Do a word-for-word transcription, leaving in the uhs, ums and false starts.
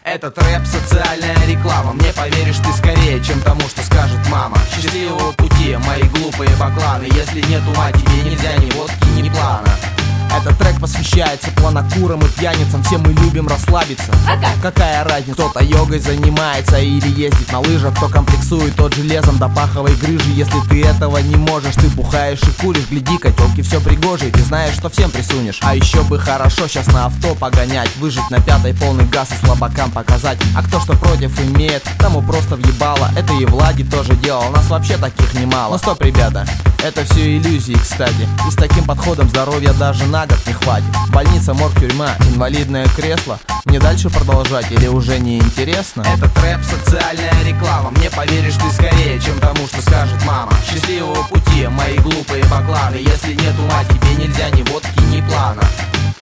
Этот рэп социальная реклама. Мне поверишь ты скорее, чем тому, что скажет мама. Счастливого пути, мои глупые бакланы. Если нет ума, тебе нельзя ни водки, ни плана. Этот трек посвящается планокурам и пьяницам. Все мы любим расслабиться. А как? Какая разница? Кто-то йогой занимается или ездит на лыжах. Кто комплексует, тот железом до паховой грыжи. Если ты этого не можешь, ты бухаешь и куришь. Гляди-ка, тёлки все пригожие, ты знаешь, что всем присунешь. А еще бы хорошо сейчас на авто погонять, выжить на пятой полный газ и слабакам показать. А кто что против имеет, тому просто въебало. Это и Влади тоже делал, нас вообще таких немало. Но стоп, ребята, это все иллюзии, кстати. И с таким подходом здоровья даже на год не хватит. Больница, морг, тюрьма, инвалидное кресло. Мне дальше продолжать или уже не интересно? Этот рэп социальная реклама. Мне поверишь ты скорее, чем тому, что скажет мама. Счастливого пути, мои глупые бакланы. Если нет ума, тебе нельзя ни водки, ни плана.